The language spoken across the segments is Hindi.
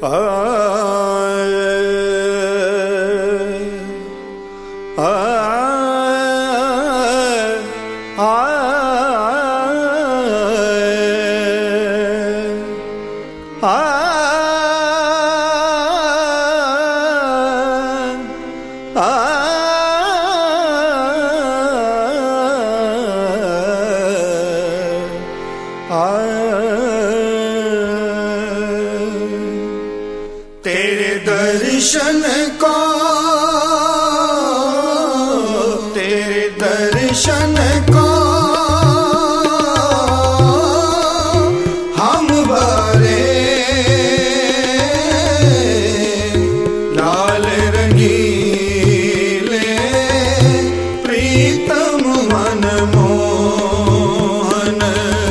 तेरे दर्शन को, तेरे दर्शन को हम बारे लाल रंगीले प्रीतम मन मोहन,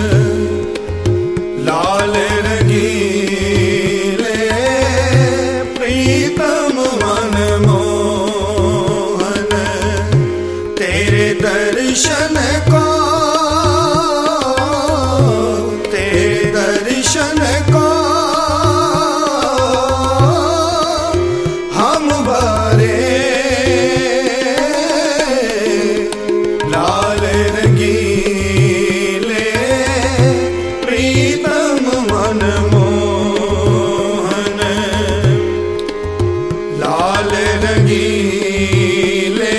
लाल रंगीले प्रीतम मन मोहन। तेरे दर्शन को, तेरे दर्शन को हम बारे लाल रंगीले प्रीतम मन मोहन, लाल रंगीले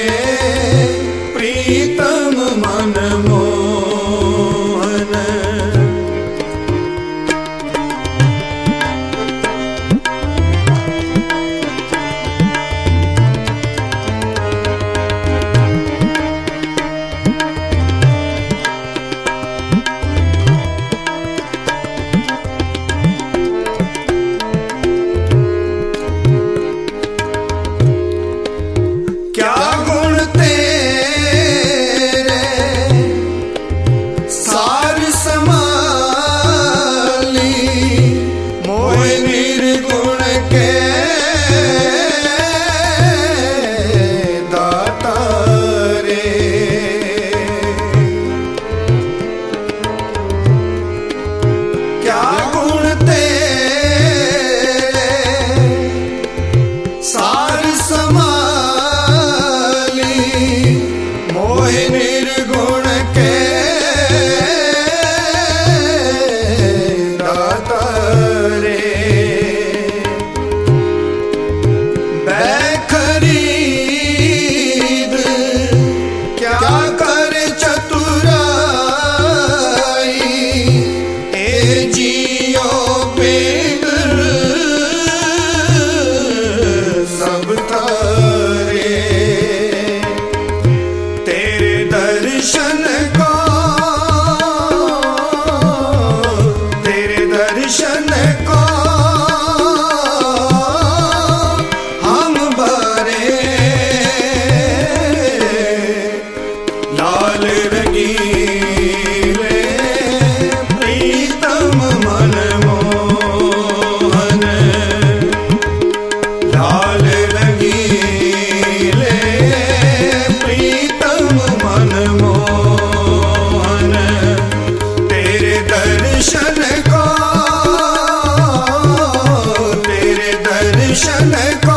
प्रीतम मन मोहन। क्या गुण तेरे सार समाली, मोह निर्गुण के दाता रे। क्या गुण तेरे सार समाली, मोह निर्गुण के दाता रे। बैखरीद क्या करे चतुराई, ए जियो बेगर सब तारे। तेरे दर्शन को, तेरे दर्शन को हम बारे लाल रंगीले प्रीतम मन मोहन, लाल रंगीले प्रीतम मन मोहन। तेरे दर्शन को, तेरे दर्शन को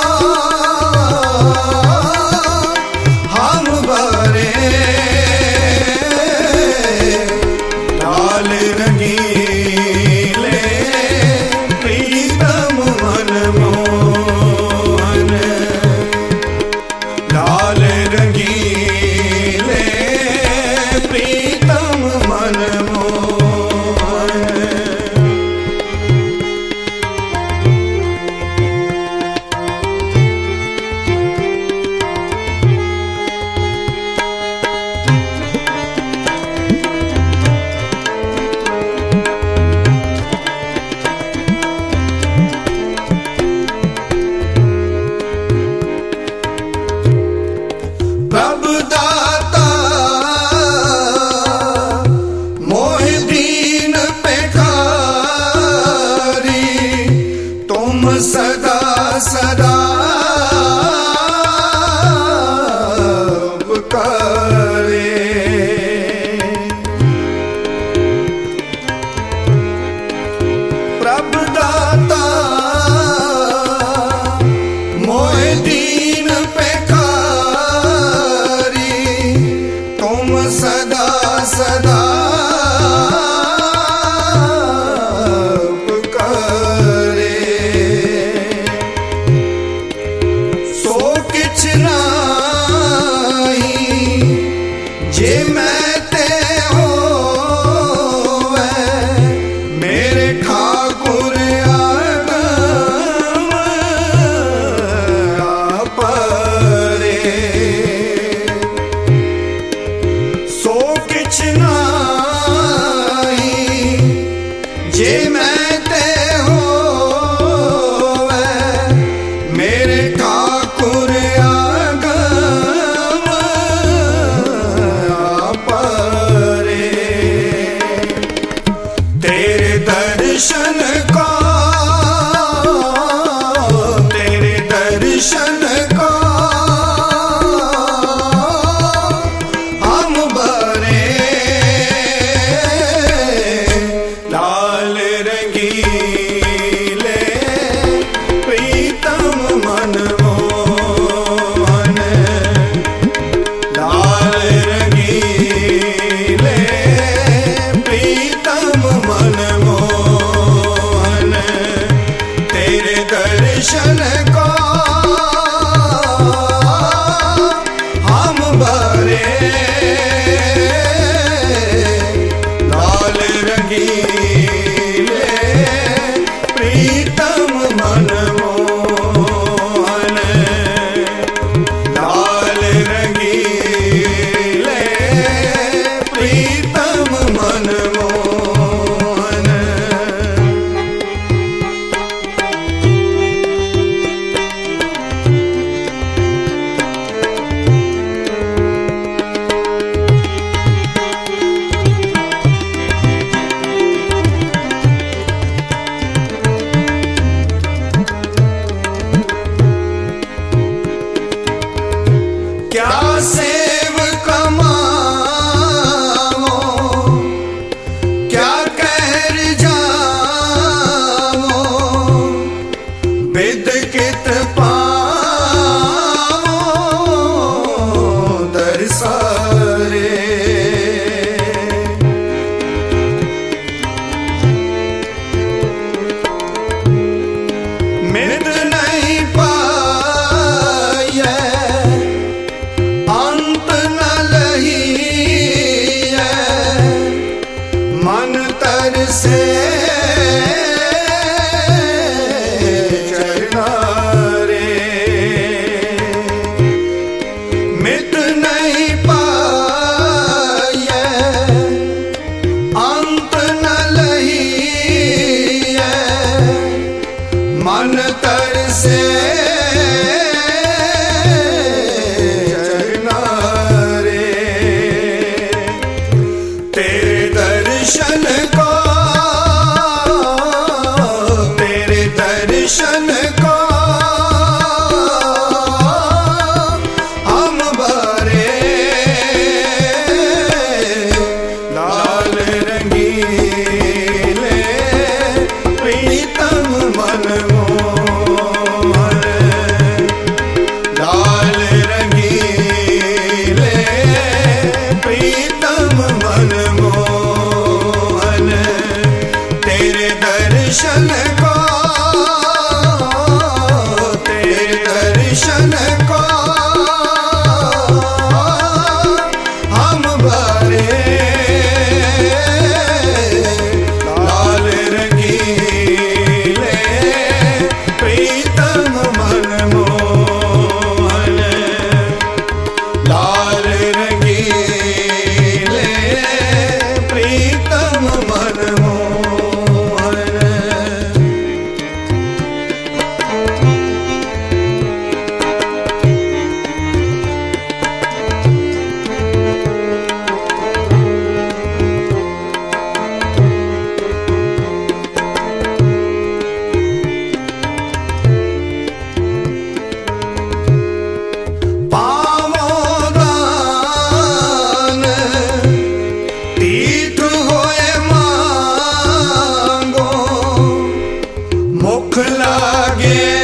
हम बारे लाल रंगीले प्रीतम मन मोहन, लाल रंगीले प्रीतम मन मोहन। प्रभु दाता मोह दीन पे कारी, तुम सदा सदा पुकारे। प्रभु दाता दर्शन को हम भरे लाल रंगीले प्रीतम मन मोहन लाल रंगीले प्रीतम मन मोहन क्या सेव कमाओ क्या कहर जाओ बिद कित पाओ दरसारे मित नहीं पाए अंत न लही मन तरसे चरना रे मित नहीं पाए अंत न लही मन तरसे दर्शन को हम भरे लाल रंगीले प्रीतम मन मोहन लाल रंगीले प्रीतम मन मोहन तेरे दर्शन को दर्शन को हम भरे लाल रंगीले प्रीतम मन मोहन लाल रंगीले प्रीतम मन मोहन मुख लागे